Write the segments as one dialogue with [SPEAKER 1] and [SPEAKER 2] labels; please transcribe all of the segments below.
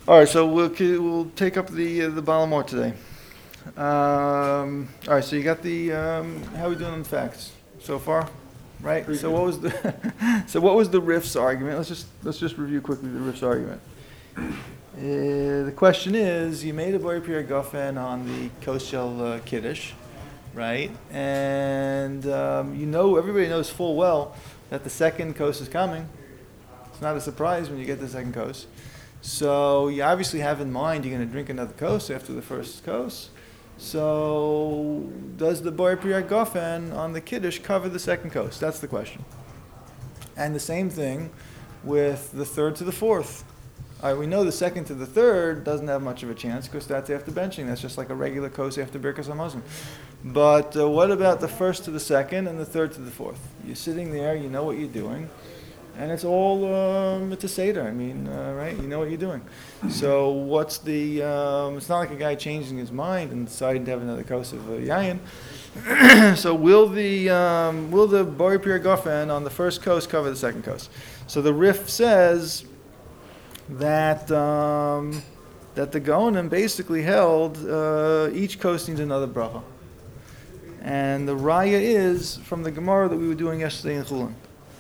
[SPEAKER 1] All right, so we'll take up the Balamor today. All right, so you got the how are we doing on facts so far, right? So what was the Riff's argument? Let's just review quickly the Riff's argument. The question is, you made a Bori Pri Gofen on the Koshel Kiddush, right? And everybody knows full well that the second kos is coming. It's not a surprise when you get the second kos. So you obviously have in mind you're going to drink another kos after the first kos. So does the Bori Pri Gofen on the Kiddush cover the second kos? That's the question. And the same thing with the third to the fourth. We know the second to the third doesn't have much of a chance because that's after benching. That's just like a regular kos after Birkas HaMazon. But what about the first to the second and the third to the fourth? You're sitting there, you know what you're doing, and it's all it's a seder. I mean, right? You know what you're doing. So what's the? It's not like a guy changing his mind and deciding to have another kos of yayin. So will the Bori Pri Gofen on the first kos cover the second kos? So the Rif says that the Gaonim basically held each kos needs another bracha, and the raya is from the Gemara that we were doing yesterday in Chulin.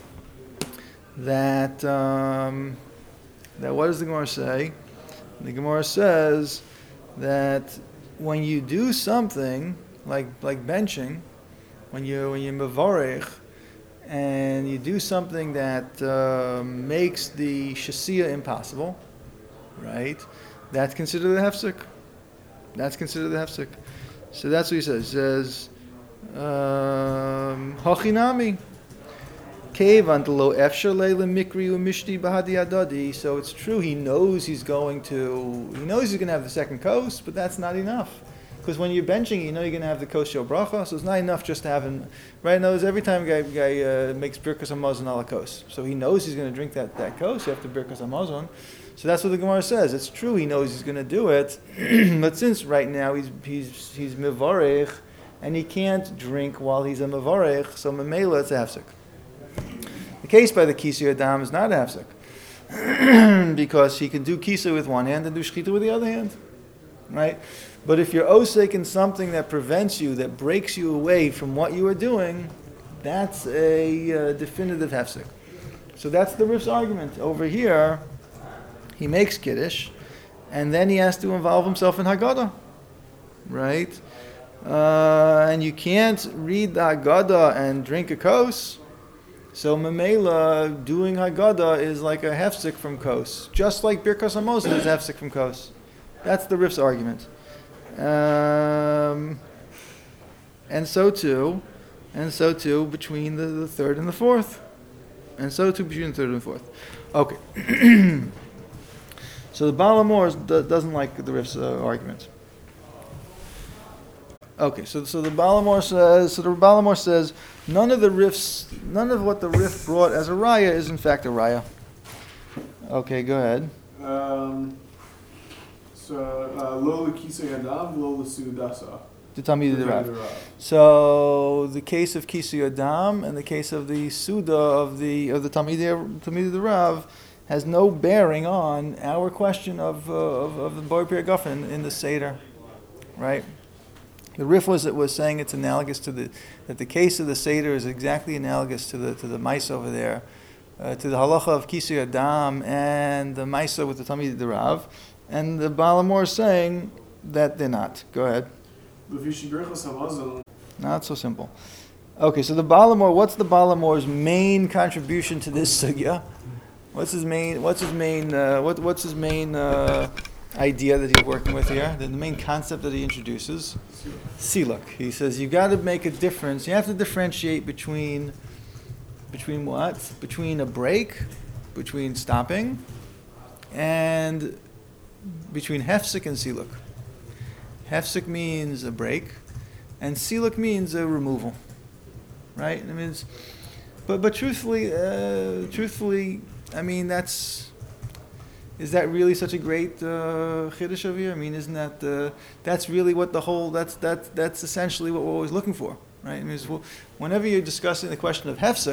[SPEAKER 1] That what does the Gemara say? The Gemara says that when you do something like benching, when you're mevarech, and you do something that makes the shasiya impossible, right? That's considered a hefsek. So that's what he says. He says, Hachinami. So it's true, he knows he's going to have the second kos, but that's not enough. Because when you're benching, you know you're going to have the kosher bracha, so it's not enough just to have him. Right now, every time a guy makes Birkas HaMazon ala kos, so he knows he's going to drink that kos after Birkas HaMazon. So that's what the Gemara says. It's true, he knows he's going to do it, but since right now he's mevarech, and he can't drink while he's a mevarech, so memela it's a hefsek. The case by the Kisei Adam is not a hefsek, because he can do Kisei with one hand and do Shechita with the other hand, right? But if you're osek in something that prevents you, that breaks you away from what you are doing, that's a definitive hefsek. So that's the Rif's argument. Over here, he makes Kiddush, and then he has to involve himself in Haggadah, right? And you can't read the Haggadah and drink a kos. So Memela, doing Haggadah is like a hefsek from kos, just like Birkas HaMazon is hefsek from kos. That's the Rif's argument. And so too between the third and the fourth. Okay. So the Balamor doesn't like the Rif's argument. Okay, so the Balamor says none of what the Rif brought as a raya is in fact a raya. Okay, go ahead.
[SPEAKER 2] Lo Kisei Adam, lo Sudasa.
[SPEAKER 1] So the case of Kisei Adam and the case of the Suda of the Talmidei Rav has no bearing on our question of the Bori Pri Gofen in the Seder, right? The Rif was saying it's analogous to that the case of the Seder is exactly analogous to the Maisa over there, to the halacha of Kisei Adam and the Maisa with the Talmidei Rav. And the Balamor is saying that they're not. Go ahead. Not so simple. Okay, so what's the Balamor's main contribution to this sugya? What's his main idea that he's working with here? The main concept that he introduces? Siluk. He says you've got to make a difference. You have to differentiate between what? Between a break, between stopping, and between hefsek and siluk. Hefsek means a break, and siluk means a removal, right? It means, but truthfully, I mean is that really such a great chiddush over here? I mean, isn't that that's really what the whole that's essentially what we're always looking for, right? I mean, whenever you're discussing the question of hefsek,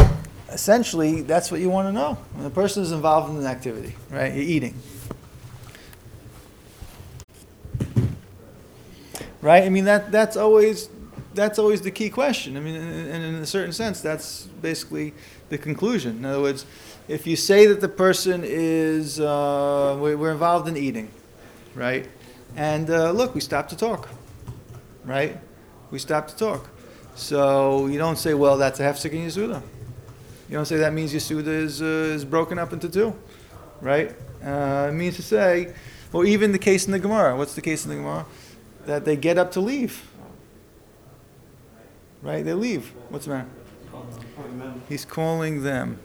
[SPEAKER 1] essentially that's what you want to know. When the person is involved in an activity, right? You're eating. right? I mean, that's always the key question. I mean, and in a certain sense, that's basically the conclusion. In other words, if you say that the person is, we're involved in eating, right? And look, we stopped to talk, right? We stopped to talk. So you don't say, well, that's a hefsek in Yasuda. You don't say that means Yasuda is broken up into two, right? It means to say, or even the case in the Gemara. What's the case in the Gemara? That they get up to leave. Right? They leave. What's the matter? He's calling them.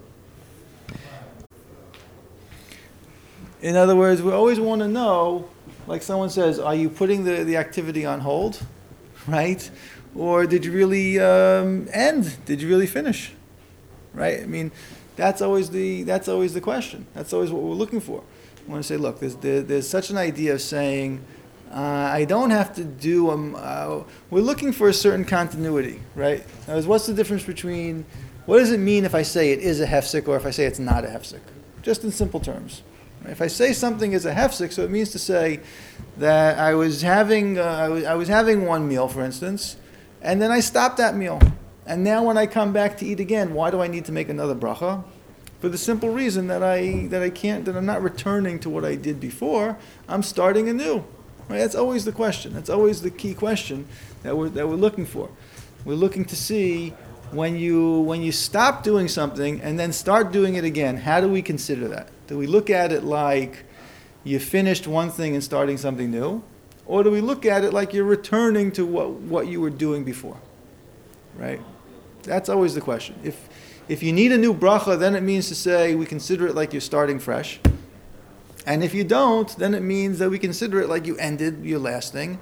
[SPEAKER 1] In other words, we always want to know, like someone says, are you putting the activity on hold? Right? Or did you really end? Did you really finish? Right? I mean, that's always the question. That's always what we're looking for. We want to say, look, there's such an idea of saying, I don't have to do, we're looking for a certain continuity, right? In other words, what's the difference between, what does it mean if I say it is a hefsek or if I say it's not a hefsek? Just in simple terms. Right? If I say something is a hefsek, so it means to say that I was having one meal, for instance, and then I stopped that meal. And now when I come back to eat again, why do I need to make another bracha? For the simple reason that I'm not returning to what I did before. I'm starting anew. Right? That's always the question. That's always the key question that we're looking for. We're looking to see when you stop doing something and then start doing it again. How do we consider that? Do we look at it like you finished one thing and starting something new, or do we look at it like you're returning to what you were doing before? Right? That's always the question. If you need a new bracha, then it means to say we consider it like you're starting fresh. And if you don't, then it means that we consider it like you ended your last thing.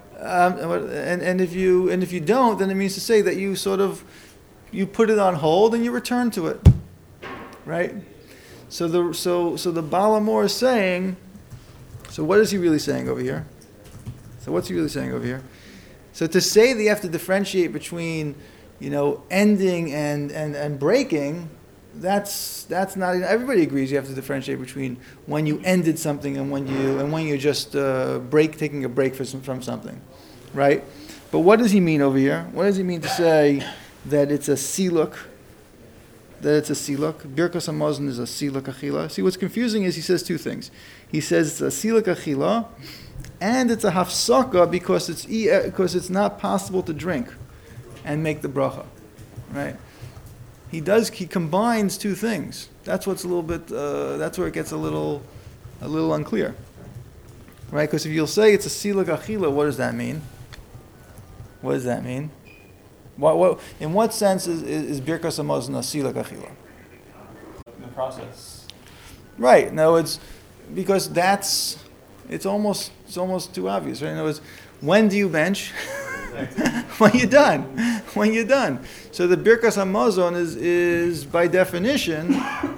[SPEAKER 1] And if you don't, then it means to say that you put it on hold and you return to it, right? So the Balamor is saying. So what is he really saying over here? So what's he really saying over here? So to say that you have to differentiate between, ending and breaking. That's not. Everybody agrees you have to differentiate between when you ended something and when you just taking a break from something, right? But what does he mean over here? What does he mean to say that it's a siluk? That it's a siluk. Birkas Hamazon is a siluk achila. See, what's confusing is he says two things. He says it's a siluk achila, and it's a hafsaka because it's not possible to drink and make the bracha, right? He combines two things. That's what's a little bit. That's where it gets a little unclear, right? Because if you'll say it's a siluk achila, what does that mean? What does that mean? What? In what sense is Birkas Hamazon a siluk achila?
[SPEAKER 2] The process.
[SPEAKER 1] Right. No, it's because it's almost too obvious, right? In other words, when do you bench? When you're done. So the Birkas Hamazon is by definition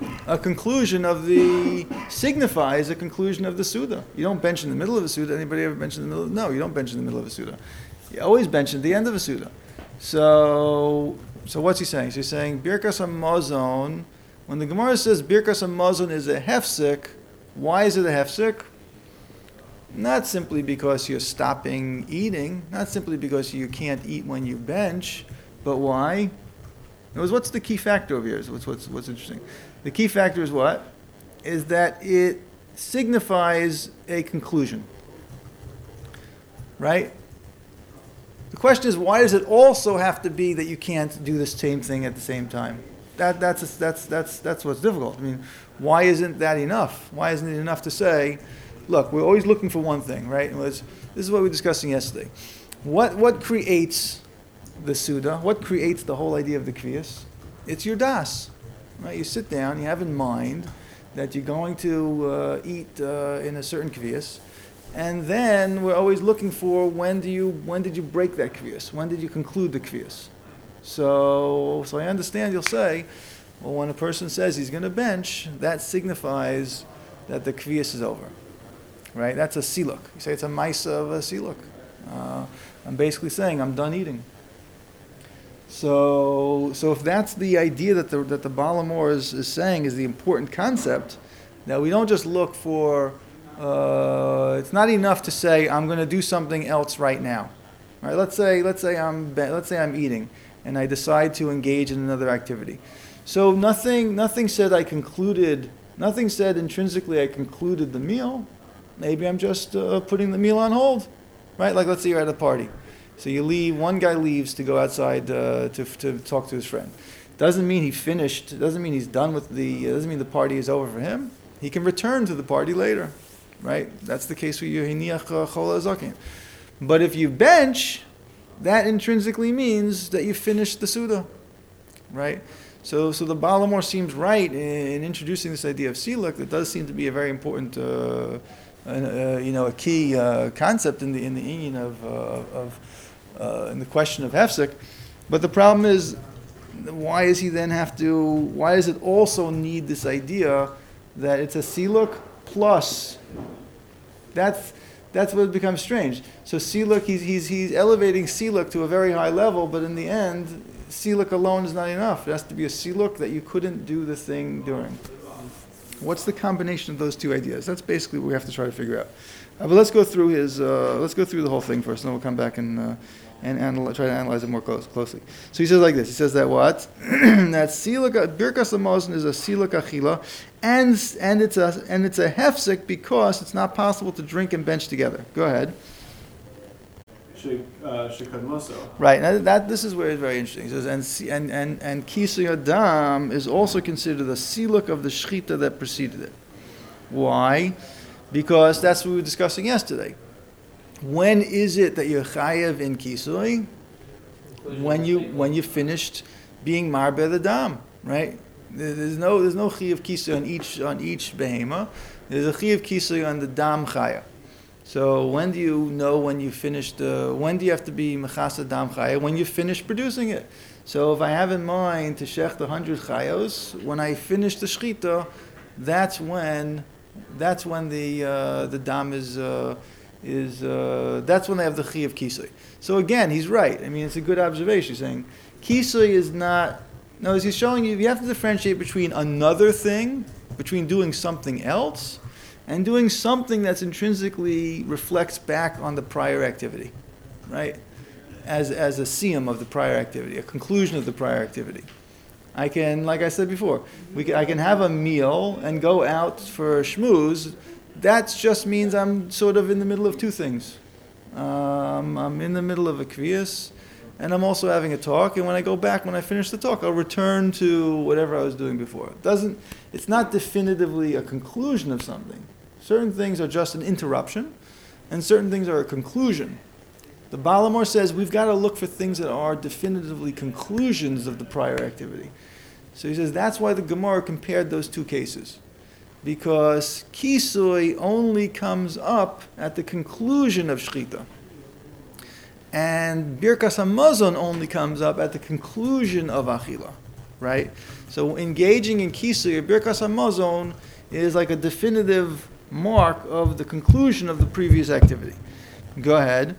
[SPEAKER 1] signifies a conclusion of the Suda. You don't bench in the middle of a Suda. Anybody ever bench in the middle? No, you don't bench in the middle of a Suda. You always bench at the end of a Suda. So what's he saying? So he's saying Birkas Hamazon. When the Gemara says Birkas Hamazon is a hefsek, why is it a hefsek? Not simply because you're stopping eating, not simply because you can't eat when you bench, but why? What's the key factor over here? What's interesting? The key factor is what? Is that it signifies a conclusion. Right? The question is, why does it also have to be that you can't do the same thing at the same time? That's what's difficult. I mean, why isn't that enough? Why isn't it enough to say, look, we're always looking for one thing, right? This is what we were discussing yesterday. What creates the Suda? What creates the whole idea of the Kriyas? It's your das, right? You sit down, you have in mind that you're going to eat in a certain Kriyas, and then we're always looking for when did you break that Kriyas? When did you conclude the Kriyas? So I understand you'll say, well, when a person says he's going to bench, that signifies that the Kriyas is over. Right? That's a siluk. You say it's a maisa of a siluk. I'm basically saying I'm done eating. So if that's the idea that the Balamor is saying is the important concept, that we don't just look for It's not enough to say I'm going to do something else right now. All right, let's say I'm eating, and I decide to engage in another activity. So nothing said I concluded. Nothing said intrinsically I concluded the meal. Maybe I'm just putting the meal on hold, right? Like let's say you're at a party, so you leave. One guy leaves to go outside to talk to his friend. Doesn't mean he finished. Doesn't mean he's done with the. Doesn't mean the party is over for him. He can return to the party later, right? That's the case with your hiniach chol hazaken. But if you bench, that intrinsically means that you finished the Suda, right? So the Balamor seems right in introducing this idea of siluk. That does seem to be a very important, a key concept in the union of in the question of hefsek. But the problem is, why does it also need this idea that it's a siluk plus? That's what becomes strange. So siluk, he's elevating siluk to a very high level, but in the end, siluk alone is not enough. It has to be a siluk that you couldn't do the thing during. What's the combination of those two ideas? That's basically what we have to try to figure out. But let's go through the whole thing first, and then we'll come back and try to analyze it more closely. So he says like this. He says that what? That siluk birkas hamazon is a siluk achila, and it's a hefsek because it's not possible to drink and bench together. Go ahead. Right. Now this is where it's very interesting. He says and kisui adam is also considered the siluk of the shechita that preceded it. Why? Because that's what we were discussing yesterday. When is it that you're chayev in kisui? When you finished being marbe the dam, right? There's no chi of kisui on each behema. There's a chi of kisui on the dam chaya. So when do you know when you finished? When do you have to be mechasa dam chaya? When you finish producing it. So if I have in mind to shech 100 chayos, when I finish the shechita, that's when the dam is. That's when they have the chi of kisui. So again, he's right. I mean, it's a good observation. He's saying kisui is not. No, he's showing you have to differentiate between another thing, between doing something else, and doing something that's intrinsically reflects back on the prior activity, right? As a siyum of the prior activity, a conclusion of the prior activity. I can, like I said before, I can have a meal and go out for schmooze. That just means I'm sort of in the middle of two things. I'm in the middle of a kviyas, and I'm also having a talk. And when I finish the talk, I'll return to whatever I was doing before. It's not definitively a conclusion of something. Certain things are just an interruption, and certain things are a conclusion. The Balamor says we've got to look for things that are definitively conclusions of the prior activity. So he says that's why the Gemara compared those two cases. Because kisui only comes up at the conclusion of shechita. And birkas hamazon only comes up at the conclusion of achila. Right? So engaging in kisui or birkas hamazon is like a definitive mark of the conclusion of the previous activity. Go ahead.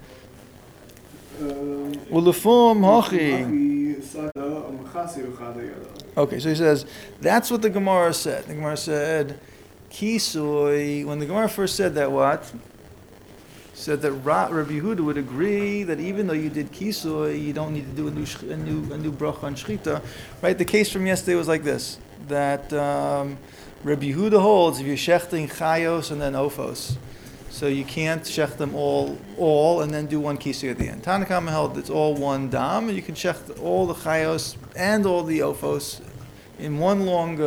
[SPEAKER 1] Okay, so he says, that's what the Gemara said. The Gemara said, kisui, when the Gemara first said that, what? Said that Rabbi Yehuda would agree that even though you did kisui, you don't need to do a new bracha on shechita. Right? The case from yesterday was like this, that Rabbi Yehuda holds if you're shechting chayos and then ofos, so you can't shech them all and then do one kisui at the end. Tanna Kama held it's all one dam, and you can shech all the chayos and all the ofos in one long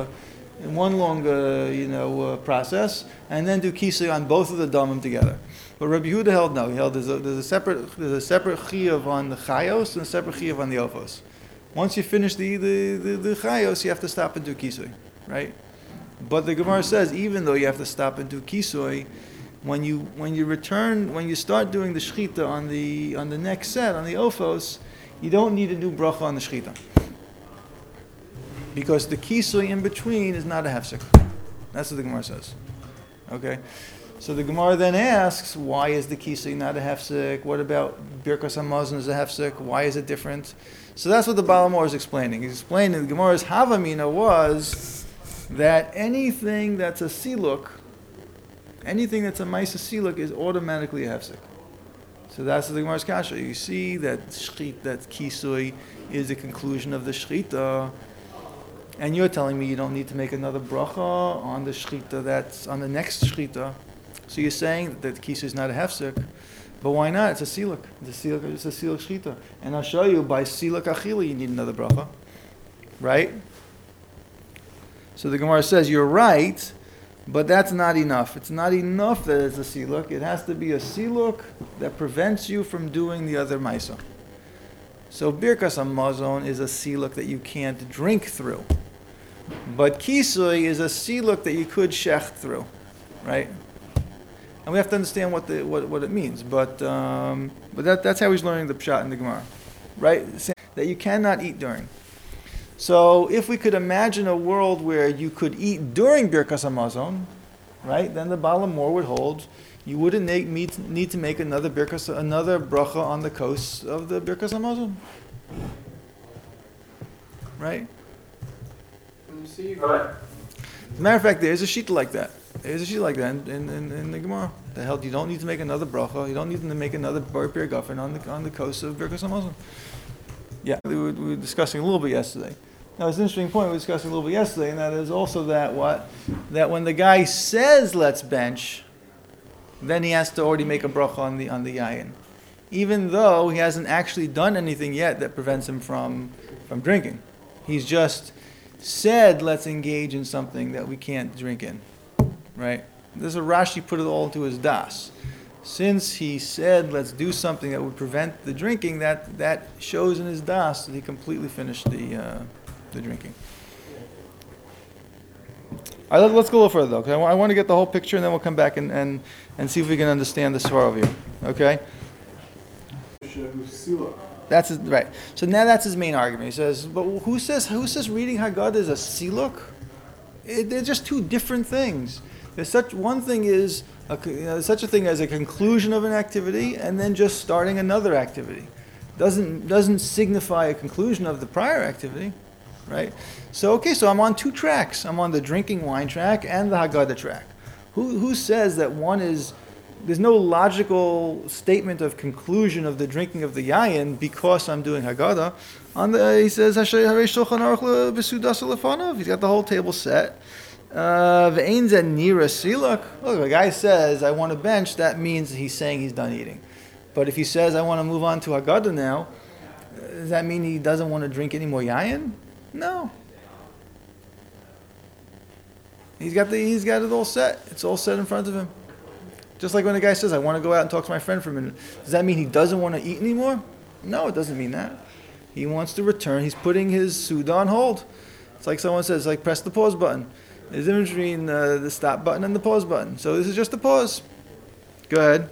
[SPEAKER 1] process, and then do kisui on both of the damim together. But Rabbi Yehuda held no. He held there's a separate chiyuv on the chayos and a separate chiyuv on the ofos. Once you finish the chayos, you have to stop and do kisui, right? But the Gemara says even though you have to stop and do kisui, when you start doing the shechita on the next set on the ofos, you don't need a new bracha on the shechita because the kisui in between is not a hefsek. That's what the Gemara says. Okay. So the Gemara then asks, why is the kisui not a hefsek? What about birkas hamazon is a hefsek? Why is it different? So that's what the Balamor is explaining. He's explaining the Gemara's havamina was that anything that's a siluk, Anything that's a Maisa Siluk is automatically a Hefsek. So that's the Gemara's Kasha. You see that Kisui is the conclusion of the Shechita, and you're telling me you don't need to make another bracha on the Shechita that's on the next Shechita. So you're saying that Kisui is not a Hefsek, but why not? It's a Siluk. It's a Siluk Shechita. And I'll show you by Siluk Achila you need another bracha. Right? So the Gemara says, you're right, but that's not enough. It's not enough that it's a siluk. It has to be a siluk that prevents you from doing the other maisa. So Birkas Hamazon is a siluk that you can't drink through. But Kisui is a siluk that you could shech through. Right? And we have to understand what it means. But that's how he's learning the pshat in the Gemara. Right? That you cannot eat during. So if we could imagine a world where you could eat during Birkas Hamazon, right, then the Baal HaMor would hold you wouldn't need to make another bracha on the coast of the Birkas Hamazon. Right? As a matter of fact, there is a sheet like that. There's a sheet like that in the Gemara. The hell, you don't need to make another bracha. You don't need to make another bar pirgafen on the coast of Birkas Hamazon. Yeah, we were discussing a little bit yesterday. Now, it's an interesting point we were discussing a little bit yesterday, and that is also that when the guy says let's bench, then he has to already make a bracha on the yayin, even though he hasn't actually done anything yet that prevents him from drinking. He's just said let's engage in something that we can't drink in, right? This is Rashi put it all into his das. Since he said, let's do something that would prevent the drinking, that shows in his das that he completely finished the drinking. All right, let's go a little further, though, because I want to get the whole picture, and then we'll come back and see if we can understand the Svar of you. Okay? That's his, right. So now that's his main argument. He says, but who says reading Haggadah is a siluk? They're just two different things. There's such a thing as a conclusion of an activity and then just starting another activity. Doesn't signify a conclusion of the prior activity, right? So I'm on two tracks. I'm on the drinking wine track and the Haggadah track. Who says that one is? There's no logical statement of conclusion of the drinking of the yayin because I'm doing Haggadah. He says he's got the whole table set. Look, if a guy says, I want to bench, that means he's saying he's done eating. But if he says, I want to move on to Haggadah now, does that mean he doesn't want to drink any more yayin? No. He's got it all set. It's all set in front of him. Just like when a guy says, I want to go out and talk to my friend for a minute. Does that mean he doesn't want to eat anymore? No, it doesn't mean that. He wants to return. He's putting his Suda on hold. It's like someone says, like press the pause button. There's a difference between the stop button and the pause button. So this is just a pause. Go ahead.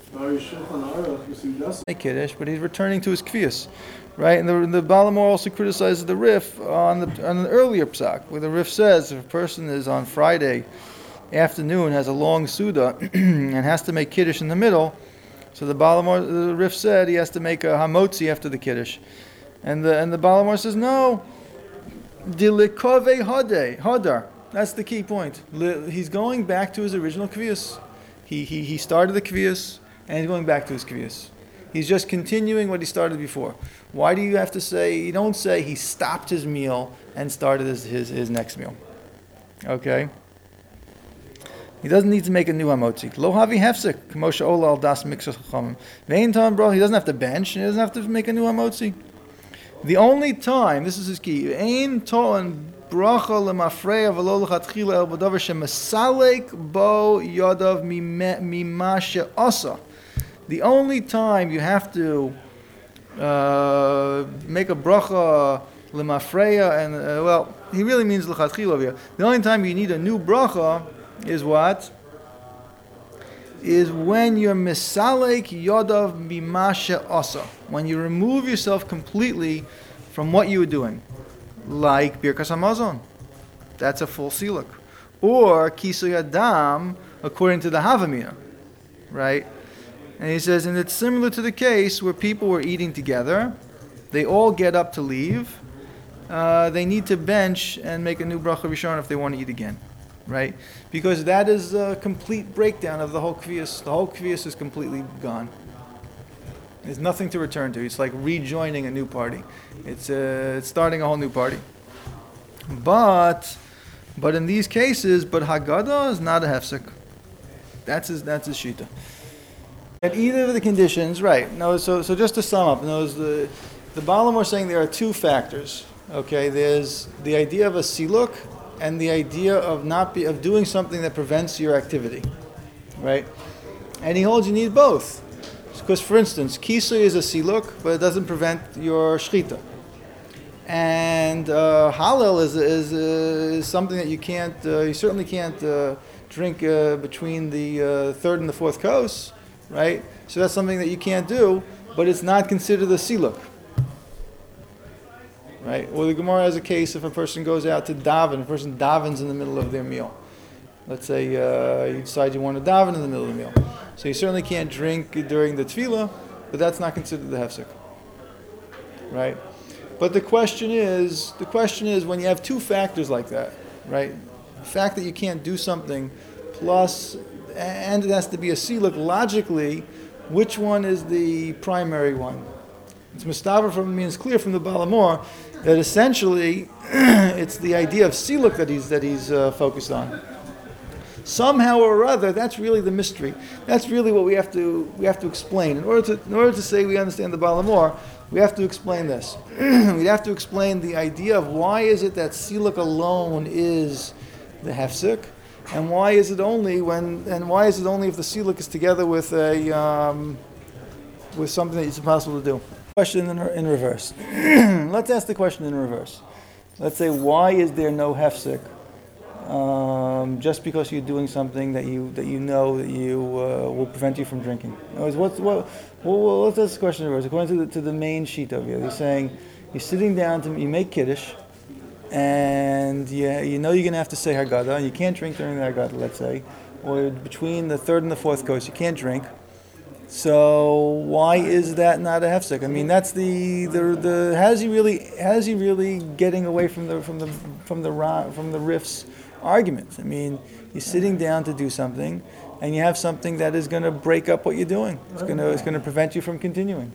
[SPEAKER 1] Make Kiddush, but he's returning to his Kvias. Right? And the Baal HaMor also criticizes the Rif on an earlier psak, where the Rif says if a person is on Friday afternoon, has a long Suda, and has to make Kiddush in the middle, so the Rif said he has to make a Hamotzi after the Kiddush. And the Baal HaMor says, no, Dilikove Hadar. That's the key point. He's going back to his original Kvias. He started the Kvias, and he's going back to his Kvias. He's just continuing what he started before. Why do you have to say, you don't say he stopped his meal and started his next meal. Okay? He doesn't need to make a new hamotzi. Lo havi hefsek, Moshe Ola al das mixas chachamim. Vein tam bro, he doesn't have to bench, he doesn't have to make a new hamotzi. The only time, this is his key, ein tolan bracha lemafreya v'lo lechatchila el b'davar shemasalek bo yodav mima she'asa. The only time you have to make a bracha lemafreya, and he really means lechatchila over here. The only time you need a new bracha is what? Is when you're misalek yodav mimasha asa. When you remove yourself completely from what you were doing. Like Birkas Hamazon. That's a full siluk. Or Kisui Adam, according to the Havamina. Right? And he says, and it's similar to the case where people were eating together. They all get up to leave. They need to bench and make a new bracha rishon if they want to eat again. right? Because that is a complete breakdown of the whole kvias. The whole kvias is completely gone. There's nothing to return to. It's like rejoining a new party. It's starting a whole new party. But in these cases, Haggadah is not a hefsek. That's his shita. At either of the conditions, right? No, so just to sum up, the Balaam are saying there are two factors. Okay, there's the idea of a siluk and the idea of of doing something that prevents your activity, right? And he holds you need both. Because, for instance, kisui is a siluk, but it doesn't prevent your shchita. And halal is something that you certainly can't drink between the third and the fourth kos, right? So that's something that you can't do, but it's not considered a siluk, right? Or the Gemara has a case if a person goes out to daven, a person davens in the middle of their meal. Let's say you decide you want to daven in the middle of the meal. So you certainly can't drink during the tefillah, but that's not considered the hefsek, right? But the question is when you have two factors like that, right? The fact that you can't do something plus, and it has to be a siluk, logically, which one is the primary one? It's mustaver means clear from the Balamor that essentially it's the idea of siluk that he's focused on. Somehow or other, that's really the mystery. That's really what we have to explain. In order to say we understand the Balamor, we have to explain this. We have to explain the idea of why is it that siluk alone is the hefsek, and why is it only if the siluk is together with with something that it's impossible to do. Question in reverse. Let's ask the question in reverse. Let's say, why is there no hefsek? Just because you're doing something that you know that will prevent you from drinking. Let's ask the question in reverse. According to the main sheet over here, they're saying you're sitting down you make kiddush, and you know you're going to have to say Haggadah, and you can't drink during the Haggadah, let's say, or between the third and the fourth kos, you can't drink. So why is that not a hefsek? I mean, that's the how is he really getting away from the Rif's argument? I mean, you're sitting down to do something, and you have something that is going to break up what you're doing. It's going to prevent you from continuing.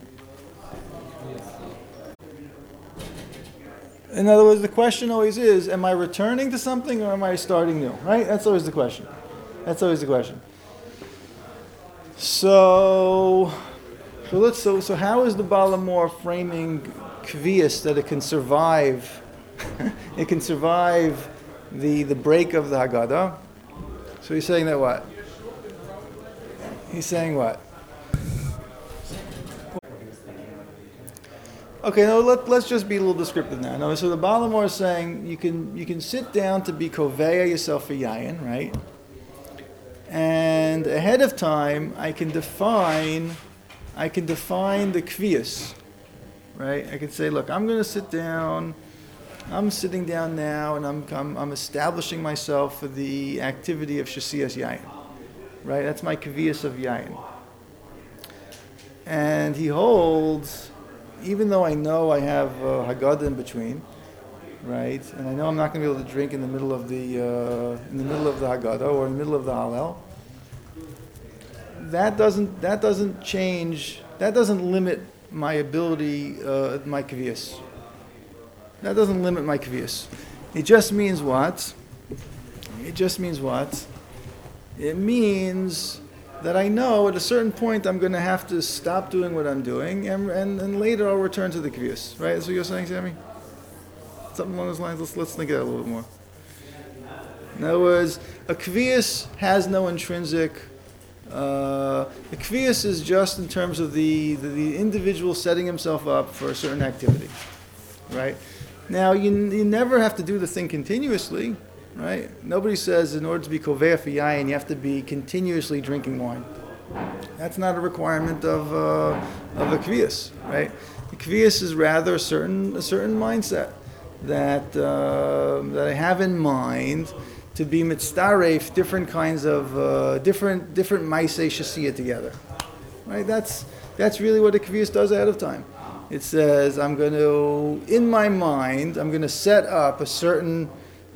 [SPEAKER 1] In other words, the question always is: am I returning to something, or am I starting new? Right? That's always the question. So how is the Balamor framing kvias that it can survive? It can survive the break of the Haggadah. So he's saying that what? He's saying what? Okay, now let's just be a little descriptive now. No, so the Balamor is saying you can sit down to be koveya yourself for yayin, right? And ahead of time, I can define the kvias, right? I can say, look, I'm going to sit down. I'm sitting down now, and I'm establishing myself for the activity of shasiyas yayin, right? That's my kvias of yayin. And he holds, even though I know I have Haggadah in between, right? And I know I'm not going to be able to drink in the middle of the Haggadah or in the middle of the Hallel. That doesn't change. That doesn't limit my ability, my kvias. That doesn't limit my kvias. It just means what? It means that I know at a certain point I'm going to have to stop doing what I'm doing, and later I'll return to the kvias. Right? That's what you're saying, Sammy? Something along those lines. Let's think of that a little bit more. In other words, a kvias has no intrinsic. The kvias is just in terms of the individual setting himself up for a certain activity, right? Now you never have to do the thing continuously, right? Nobody says in order to be koveya for yayin you have to be continuously drinking wine. That's not a requirement of a kvias, right? The kvias is rather a certain mindset that I have in mind to be mitzdaref different kinds of different ma'aseh shasiyah together, right? That's really what a kvias does ahead of time. It says in my mind I'm going to set up a certain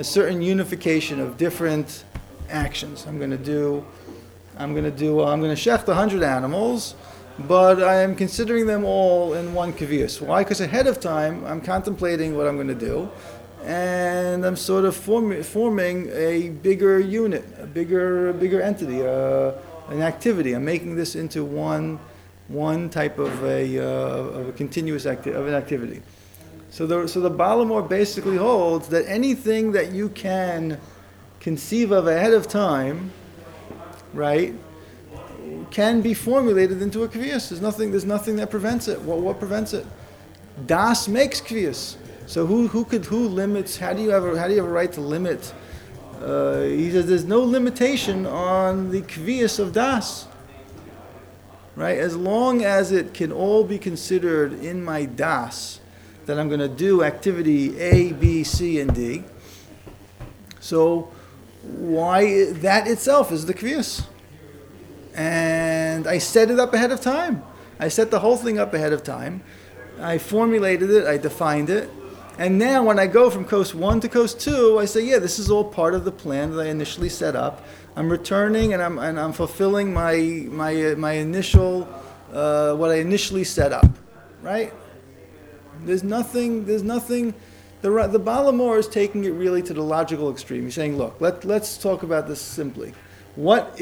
[SPEAKER 1] a certain unification of different actions. I'm going to shecht 100 animals, but I am considering them all in one kvius. Why? Because ahead of time, I'm contemplating what I'm going to do, and I'm sort of forming a bigger unit, a bigger entity, an activity. I'm making this into one type of a continuous activity. So the Balamor basically holds that anything that you can conceive of ahead of time, right, can be formulated into a kviyas. There's nothing that prevents it. What prevents it? Das makes kviyas. So who limits? How do you have a right to limit? He says there's no limitation on the kviyas of das. Right? As long as it can all be considered in my das, that I'm going to do activity A, B, C, and D. So why that itself is the kviyas. And I set it up ahead of time. I set the whole thing up ahead of time. I formulated it, I defined it. And now when I go from coast 1 to coast 2, I say, yeah, this is all part of the plan that I initially set up. I'm returning and I'm fulfilling my initial what I initially set up, right? There's nothing. The Balamor is taking it really to the logical extreme. He's saying, look, let's talk about this simply. What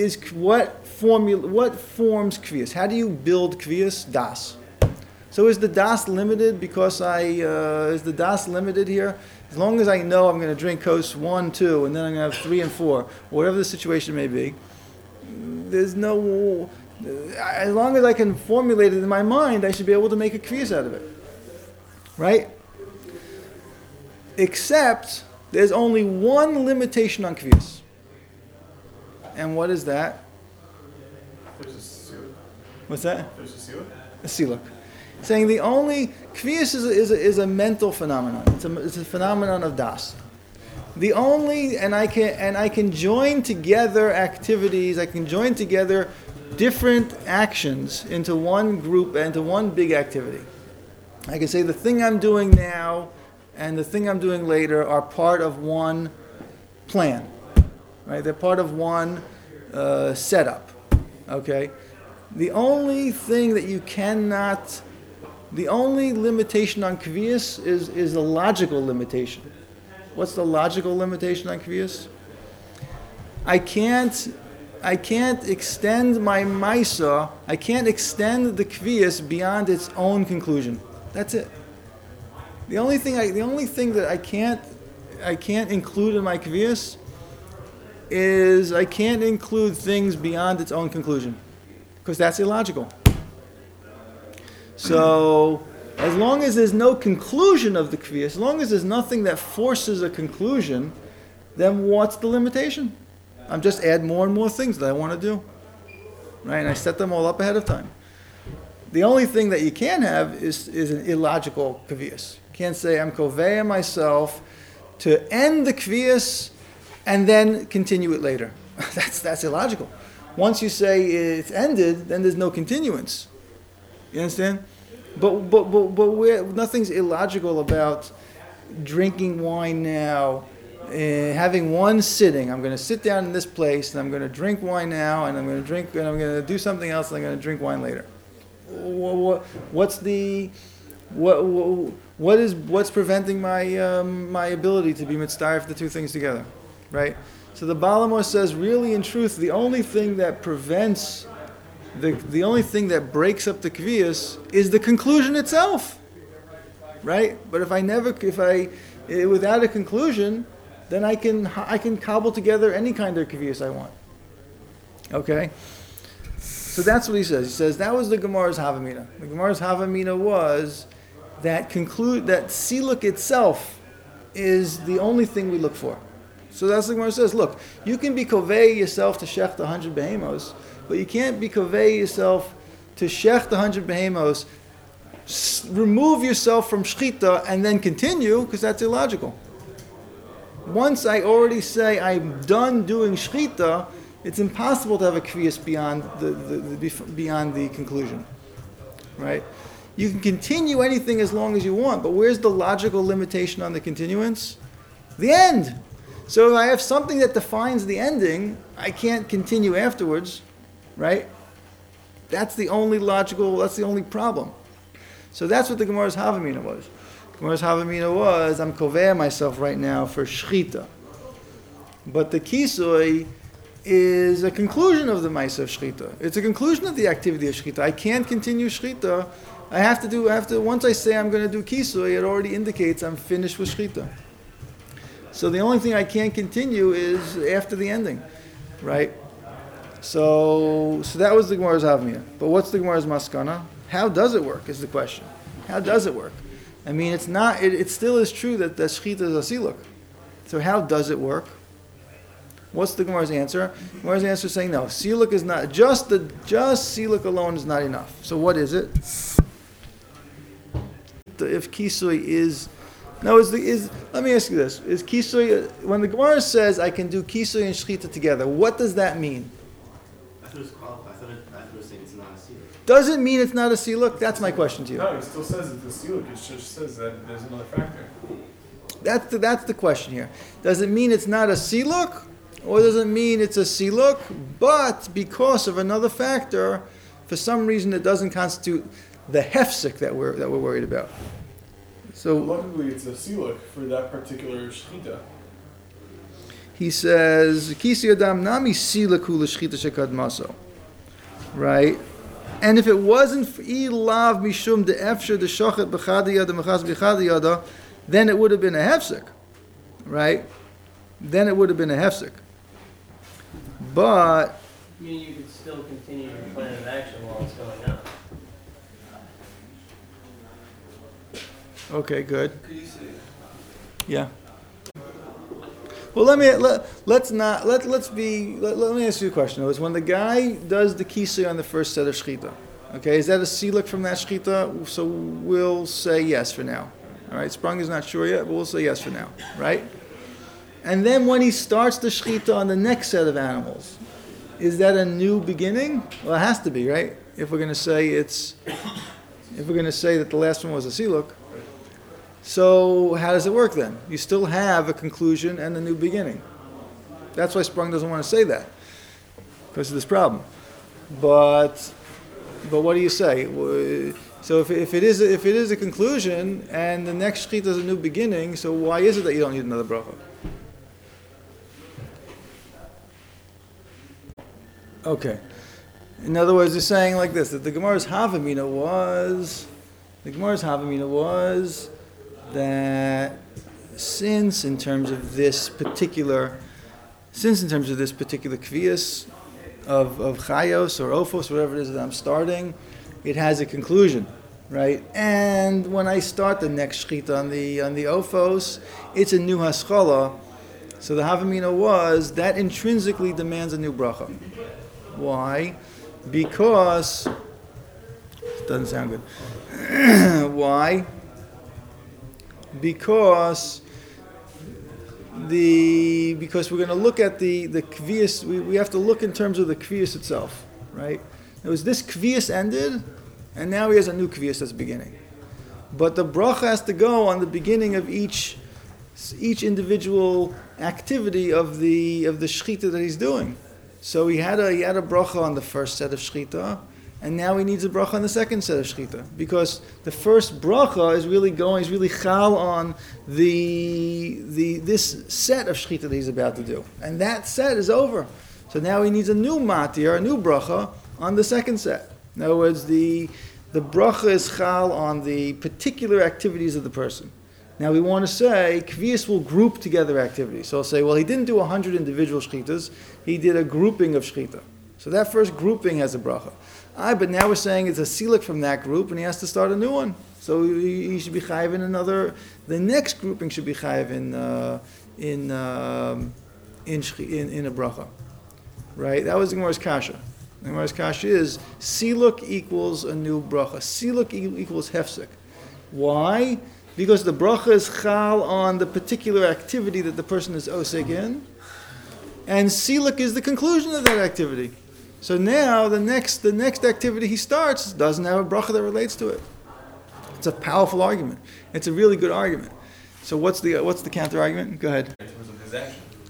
[SPEAKER 1] forms kviyas? How do you build kviyas? Das. So is the das limited because is the das limited here? As long as I know I'm going to drink coast 1, 2, and then I'm going to have 3 and 4, whatever the situation may be, there's no, as long as I can formulate it in my mind, I should be able to make a kviyas out of it. Right? Except there's only one limitation on kviyas. And what is that? What's that? A siluk. Saying the only kviyas is a mental phenomenon. It's a phenomenon of das. The only and I can join together activities. I can join together different actions into one group, into one big activity. I can say the thing I'm doing now and the thing I'm doing later are part of one plan, right? They're part of one setup. Okay. The only thing that you cannot. The only limitation on kviyas is a logical limitation. What's the logical limitation on kviyas? I can't extend my maisa. I can't extend the kviyas beyond its own conclusion. That's it. The only thing that I can't include in my kviyas is I can't include things beyond its own conclusion, because that's illogical. So, as long as there's no conclusion of the kviyas, as long as there's nothing that forces a conclusion, then what's the limitation? I'm just add more and more things that I want to do, right? And I set them all up ahead of time. The only thing that you can have is an illogical kviyas. You can't say I'm koveya myself to end the kviyas and then continue it later. That's illogical. Once you say it's ended, then there's no continuance. You understand? But nothing's illogical about drinking wine now, having one sitting. I'm going to sit down in this place and I'm going to drink wine now, and I'm going to do something else, and I'm going to drink wine later. What's preventing my ability to be mitzvah the two things together, right? So the Balamor says, really, in truth, the only thing that prevents the only thing that breaks up the kviyas is the conclusion itself, right? But without a conclusion, then I can cobble together any kind of kviyas I want. Okay, so that's what he says. He says that was the Gemara's Havamina. The Gemara's Havamina was that siluk itself is the only thing we look for. So that's what the Gemara says. Look, you can be kovei yourself to shecht 100 behemos, but you can't be kovei yourself to shecht 100 behemos, remove yourself from shchita and then continue, because that's illogical. Once I already say I'm done doing shchita, it's impossible to have a kviyas beyond the conclusion, right? You can continue anything as long as you want, but where's the logical limitation on the continuance? The end. So if I have something that defines the ending, I can't continue afterwards, right? That's the only problem. So that's what the Gemara's Havamina was. Gemara's Havamina was, I'm kovea myself right now for shchita. But the kisui is a conclusion of the Maisa of shchita. It's a conclusion of the activity of shchita. I can't continue shchita. Once I say I'm going to do kisui, it already indicates I'm finished with shchita. So the only thing I can't continue is after the ending, right? So that was the Gemara's Havmiyah. But what's the Gemara's Maskana? How does it work is the question. How does it work? I mean, it's not. It still is true that the shchita is a siluk. So how does it work? What's the Gemara's answer? The Gemara's answer is saying no. Siluk is not just siluk alone is not enough. So what is it? If kisui is. No, let me ask you this. Is kisui, when the Gemara says I can do kisui and shchita together, what does that mean?
[SPEAKER 3] I thought it was qualified. I thought it was saying it's not a siluk.
[SPEAKER 1] Does it mean it's not a siluk? That's my question to you.
[SPEAKER 2] No, it still says it's a siluk. It just says that there's another factor.
[SPEAKER 1] That's the question here. Does it mean it's not a siluk? Or does it mean it's a siluk, but because of another factor, for some reason it doesn't constitute the hefsek that we're worried about? So
[SPEAKER 2] luckily, it's a siluk for that particular shchita.
[SPEAKER 1] He says, "Kisi adam nami silaku l'shchita shekadmaso," right? And if it wasn't for ilav mishum de'efsher de'shochet b'chad yada mechaz b'chad yada, then it would have been a hefsek, right? Then it would have been a hefsek. But
[SPEAKER 4] I mean, you could still continue your plan of action while it's going on.
[SPEAKER 1] okay, good.
[SPEAKER 3] Could you say?
[SPEAKER 1] Yeah. Well, let me ask you a question. When the guy does the kisei on the first set of shchita, okay, is that a siluk from that shchita? So we'll say yes for now. All right, Sprung is not sure yet, but we'll say yes for now, right? And then when he starts the shchita on the next set of animals, is that a new beginning? Well, it has to be, right? If we're going to say that the last one was a siluk. So how does it work then? You still have a conclusion and a new beginning. That's why Sprung doesn't want to say that, because of this problem. But what do you say? So if it is a conclusion and the next shchita is a new beginning, so why is it that you don't need another bracha? Okay. In other words, they're saying like this, that the Gemara's Havamina was that since in terms of this particular kvias of chayos or ophos, whatever it is that I'm starting, it has a conclusion, right? And when I start the next shchita on the ophos, it's a new haschala. So the Havamina was that intrinsically demands a new bracha. Why? Because it doesn't sound good. Why? Because we're going to look at the kvias. We have to look in terms of the kvias itself, right? It was this kvias ended, and now he has a new kvias that's beginning. But the bracha has to go on the beginning of each individual activity of the shchita that he's doing. So he had a bracha on the first set of shchita, and now he needs a bracha on the second set of shchita, because the first bracha is really chal on this set of shchita that he's about to do, and that set is over. So now he needs a new matir, a new bracha on the second set. In other words, the bracha is chal on the particular activities of the person. Now we want to say, Kvias will group together activities. So I'll say, well, he didn't do 100 individual shchitas, he did a grouping of shchita. So that first grouping has a bracha. But now we're saying it's a siluk from that group, and he has to start a new one. So he should be chayiv in another, the next grouping should be chayiv in a bracha. Right? That was the Gemara's kasha. The Gemara's kasha is, siluk equals a new bracha. Siluk equals hefsek. Why? Because the bracha is chal on the particular activity that the person is osek in, and siluk is the conclusion of that activity. So now the next activity he starts doesn't have a bracha that relates to it. It's a powerful argument. It's a really good argument. So what's the counter argument? Go ahead.
[SPEAKER 3] In terms of his action.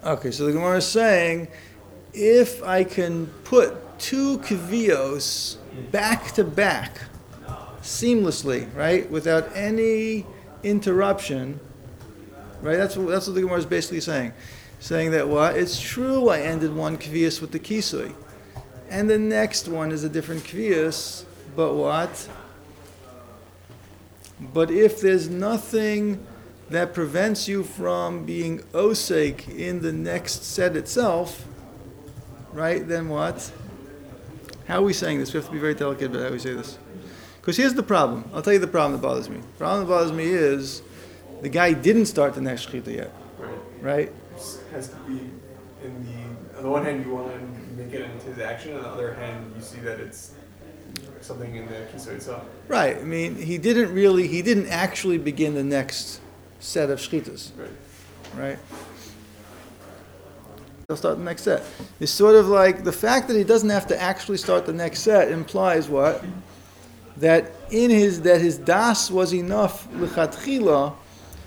[SPEAKER 1] Okay, so the Gemara is saying, if I can put two kvios back to back, seamlessly, right, without any interruption, right? That's what the Gemara is basically saying that what? It's true. I ended one kvius with the kisui, and the next one is a different kvius, but what? But if there's nothing that prevents you from being osek in the next set itself, right? Then what? How are we saying this? We have to be very delicate about how we say this. Because here's the problem. I'll tell you the problem that bothers me. The problem that bothers me is the guy didn't start the next shechita yet, right?
[SPEAKER 2] Has to be in the. On the one hand, you want to make it into his action. On the other hand, you see that it's something in the kiso itself.
[SPEAKER 1] Right. I mean, he didn't actually begin the next set of shechitas, right? He'll start the next set. It's sort of like the fact that he doesn't have to actually start the next set implies what? That his das was enough lichatchila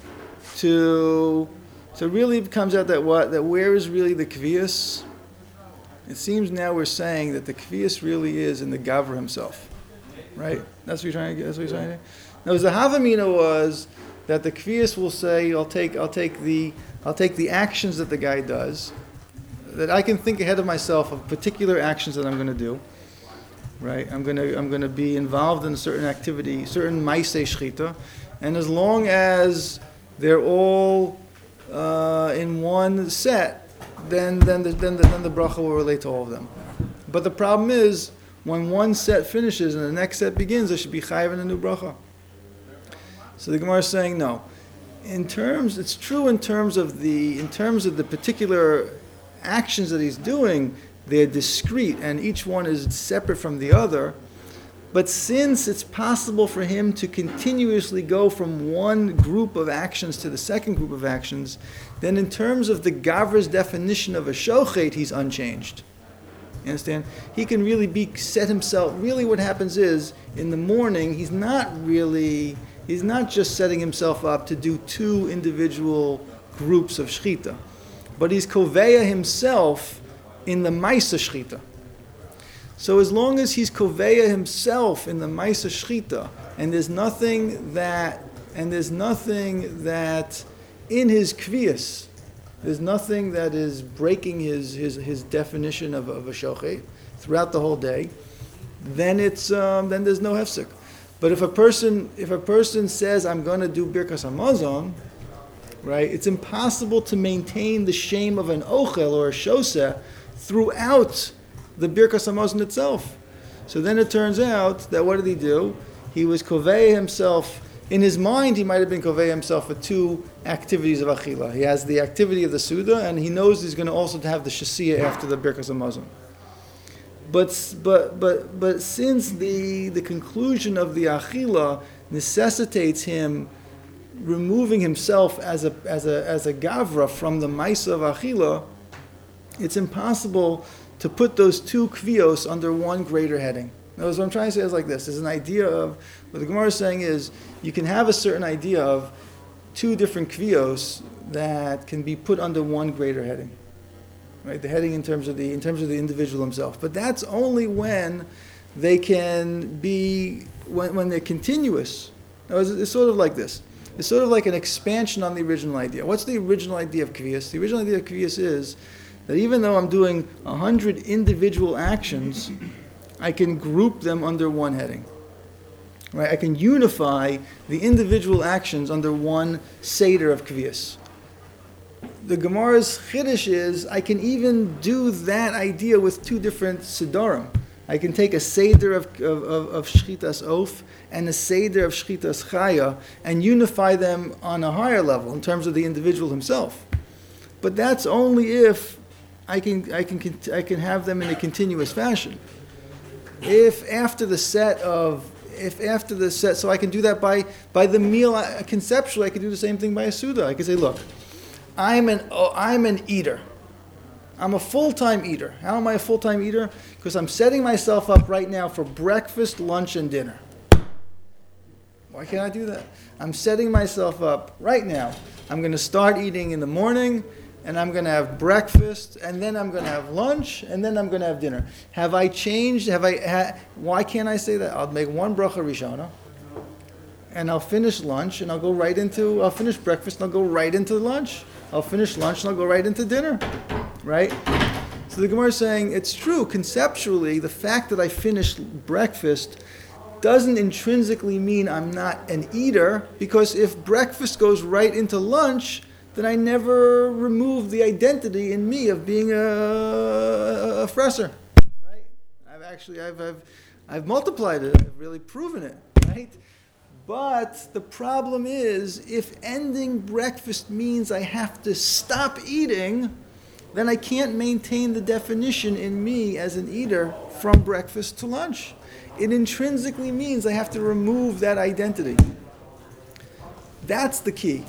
[SPEAKER 1] to really it comes out that what? That where is really the kvius? It seems now we're saying that the kvius really is in the gavra himself, right? That's what you're trying to get. That's what you're trying to. Now, the havamina was that the kvius will say, I'll take the actions that the guy does, that I can think ahead of myself of particular actions that I'm going to do. Right, I'm going to be involved in a certain activity, certain ma'aseh shechita, and as long as they're all in one set, then the bracha will relate to all of them. But the problem is, when one set finishes and the next set begins, there should be chayav in a new bracha. So the Gemara is saying no. It's true in terms of the particular actions that he's doing. They're discrete, and each one is separate from the other. But since it's possible for him to continuously go from one group of actions to the second group of actions, then in terms of the Gavra's definition of a shochet, he's unchanged. You understand? He can really set himself. Really, what happens is, in the morning, he's not just setting himself up to do two individual groups of shechita, but he's koveya himself in the Maisa Shchita. So as long as he's koveya himself in the Maisa Shchita, and there's nothing that in his kviyas, there's nothing that is breaking his definition of a shochet throughout the whole day, then there's no hefsek. But if a person says, I'm going to do Birkas Hamazon, right, it's impossible to maintain the shame of an ochel or a shoseh throughout the Birkas Hamazon itself. So then it turns out that what did he do? He was kovei himself. In his mind, he might have been kovei himself for two activities of achila. He has the activity of the Suda, and he knows he's going to also have the Shasiyah after the Birkas Hamazon. But since the conclusion of the achila necessitates him removing himself as a gavra from the Maisa of achila, it's impossible to put those two kvios under one greater heading. Now, what I'm trying to say is like this. There's an idea of, what the Gemara is saying is, you can have a certain idea of two different kvios that can be put under one greater heading. Right? The heading in terms of the individual himself. But that's only when they can be, when they're continuous. Now, it's sort of like this. It's sort of like an expansion on the original idea. What's the original idea of kviyas? The original idea of kviyas is that even though I'm doing 100 individual actions, I can group them under one heading. Right? I can unify the individual actions under one seder of kviyas. The Gemara's chiddush is I can even do that idea with two different sedarim. I can take a seder of shchitas oaf and a seder of shchitas chaya and unify them on a higher level in terms of the individual himself. But that's only if I can have them in a continuous fashion. If after the set, so I can do that by the meal. Conceptually, I can do the same thing by a Suda. I can say, look, I'm an eater. I'm a full-time eater. How am I a full-time eater? Because I'm setting myself up right now for breakfast, lunch, and dinner. Why can't I do that? I'm setting myself up right now. I'm going to start eating in the morning, and I'm going to have breakfast, and then I'm going to have lunch, and then I'm going to have dinner. Have I changed? Why can't I say that? I'll make one bracha rishona, and I'll finish lunch, and I'll finish breakfast, and I'll go right into lunch. I'll finish lunch, and I'll go right into dinner, right? So the Gemara is saying, it's true, conceptually, the fact that I finished breakfast doesn't intrinsically mean I'm not an eater, because if breakfast goes right into lunch, then I never remove the identity in me of being a fresser, right? I've multiplied it. I've really proven it, right? But the problem is, if ending breakfast means I have to stop eating, then I can't maintain the definition in me as an eater from breakfast to lunch. It intrinsically means I have to remove that identity. That's the key.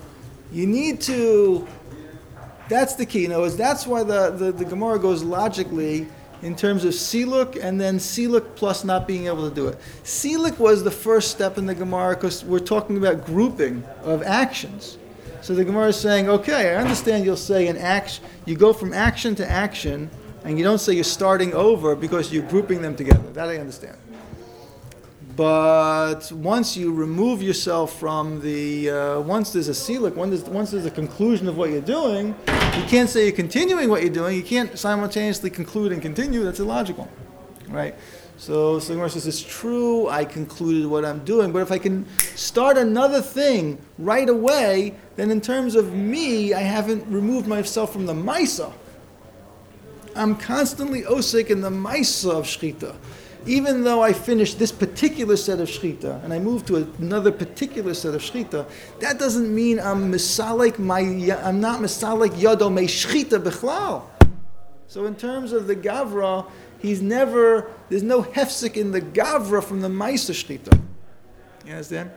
[SPEAKER 1] That's the key. In other words, that's why the Gemara goes logically in terms of siluk, and then siluk plus not being able to do it. Siluk was the first step in the Gemara because we're talking about grouping of actions. So the Gemara is saying, okay, I understand you'll say an action, you go from action to action, and you don't say you're starting over because you're grouping them together. That I understand. But once you remove yourself from once there's a siluk, once there's a conclusion of what you're doing, you can't say you're continuing what you're doing. You can't simultaneously conclude and continue. That's illogical, right? So the Gemara says, it's true, I concluded what I'm doing, but if I can start another thing right away, then in terms of me, I haven't removed myself from the Maisa. I'm constantly osik in the Maisa of Shechita. Even though I finished this particular set of Shechita, and I moved to another particular set of Shechita, that doesn't mean I'm not Misalik Yado Me Shechita Bechlal. So in terms of the Gavra, there's no hefsek in the Gavra from the Maisa Shechita. You understand?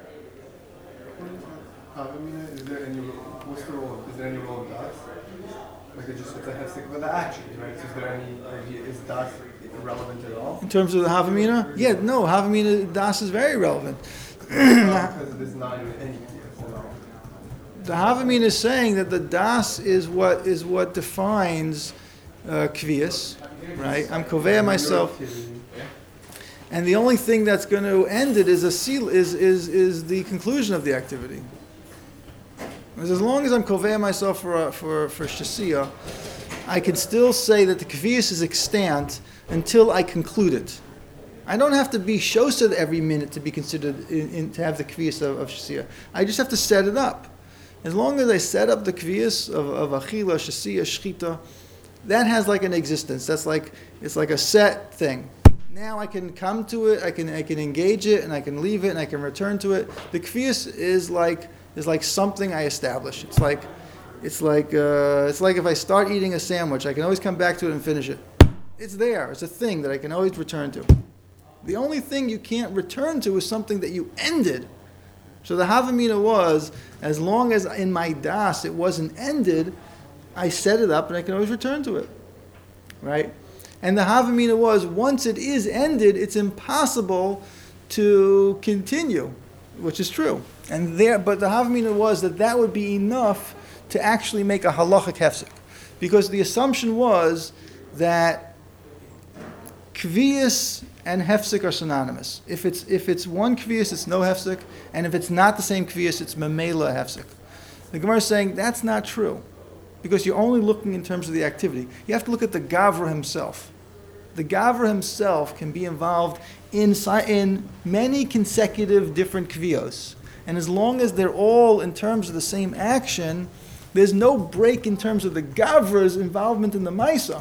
[SPEAKER 2] Is there any role of das? Like it's a hefsek with the action, right? So is there any idea, is das relevant at all?
[SPEAKER 1] In terms of the Havamina? Yeah, no, Havamina Das is very relevant.
[SPEAKER 2] Because it is not in any case at all.
[SPEAKER 1] The Havamina is saying that the Das is what defines Kvias, right? I'm Kovea myself. And the only thing that's going to end it is the conclusion of the activity. Because as long as I'm Kovea myself for Shasiya, I can still say that the Kvias is extant until I conclude it. I don't have to be shosed every minute to be considered to have the Kvias of Shasiya. I just have to set it up. As long as I set up the Kvias of Achila, Shasiya, Shchita, that has like an existence. It's like a set thing. Now I can come to it, I can engage it, and I can leave it, and I can return to it. The Kvias is like something I establish. It's like if I start eating a sandwich, I can always come back to it and finish it. It's there. It's a thing that I can always return to. The only thing you can't return to is something that you ended. So the Havamina was, as long as in my Das it wasn't ended, I set it up and I can always return to it. Right? And the Havamina was, once it is ended, it's impossible to continue, which is true. But the Havamina was that would be enough to actually make a halachic hefsek. Because the assumption was that Kvias and hefsek are synonymous. If it's one Kvias, it's no hefsek, and if it's not the same Kvias, it's memela hefsek. The Gemara is saying that's not true, because you're only looking in terms of the activity. You have to look at the Gavra himself. The Gavra himself can be involved in many consecutive different Kvios. And as long as they're all in terms of the same action, there's no break in terms of the Gavra's involvement in the Maisa.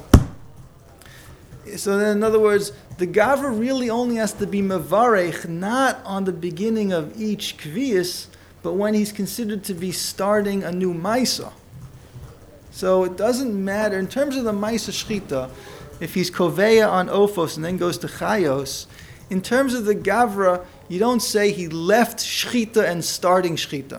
[SPEAKER 1] So then, in other words, the Gavra really only has to be Mevarech, not on the beginning of each Kvias, but when he's considered to be starting a new Maisa. So it doesn't matter, in terms of the Maisa Shchita, if he's Koveya on Ophos and then goes to Chayos, in terms of the Gavra, you don't say he left Shchita and starting Shchita.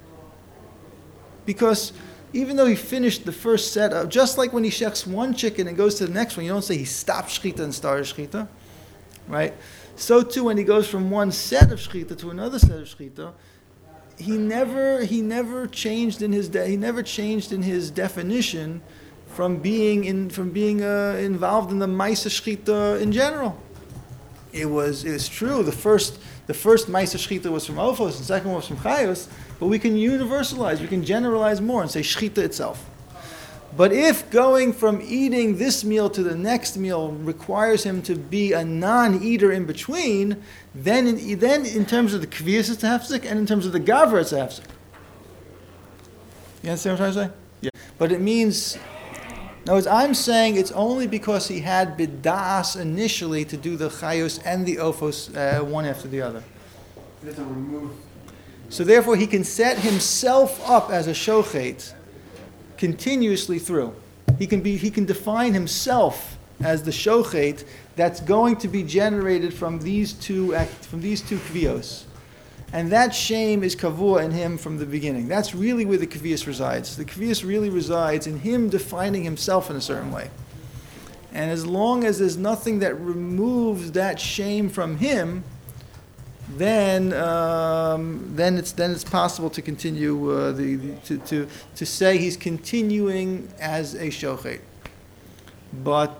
[SPEAKER 1] Because even though he finished the first set of, just like when he shechs one chicken and goes to the next one, you don't say he stopped Shchita and started Shchita, right? So too, when he goes from one set of Shchita to another set of Shchita, he never changed in his definition from being involved in the Maisa Shchita in general. It's true. The first Maisa Shchita was from Ophos, the second one was from Chayos, but we can universalize, we can generalize more and say Shchita itself. But if going from eating this meal to the next meal requires him to be a non-eater in between, then in terms of the kviyas it's a hefsek, and in terms of the gavra it's a hefsek. You understand what I'm trying to say? Yeah. But it means, now as I'm saying, it's only because he had bidas initially to do the chayos and the ophos one after the other.
[SPEAKER 2] He has to remove.
[SPEAKER 1] So therefore he can set himself up as a shochet continuously through. He can define himself as the shochet that's going to be generated from these two kviyos. And that shame is kavua in him from the beginning. That's really where the kviyas resides. The kviyas really resides in him defining himself in a certain way. And as long as there's nothing that removes that shame from him, then it's possible to continue to say he's continuing as a shochet. But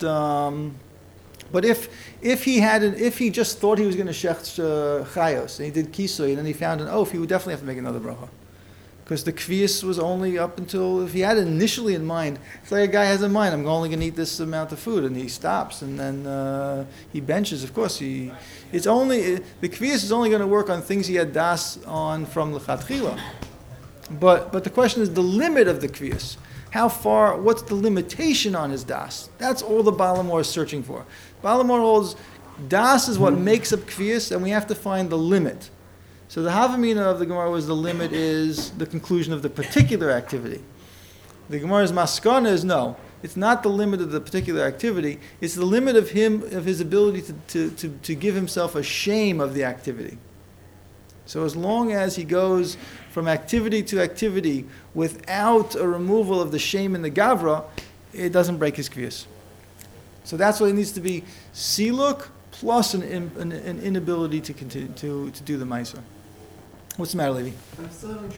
[SPEAKER 1] if he just thought he was going to shech chayos and he did kisoy and then he found an oath, he would definitely have to make another bracha. Because the kviyas was only up until, if he had it initially in mind, it's like a guy has in mind, I'm only going to eat this amount of food, and he stops, and then he benches. Of course, the kviyas is only going to work on things he had das on from l'chatchila. But the question is the limit of the kviyas. How far, what's the limitation on his das? That's all the Balamor is searching for. Balamor holds das is what makes up kviyas, and we have to find the limit. So the Havamina of the Gemara was the limit is the conclusion of the particular activity. The Gemara's maskana is no. It's not the limit of the particular activity. It's the limit of his ability to give himself a shame of the activity. So as long as he goes from activity to activity without a removal of the shame in the gavra, it doesn't break his kviyas. So that's what it needs to be: siluk plus an inability to continue to do the ma'aser. What's the matter, Levi?
[SPEAKER 2] I'm still having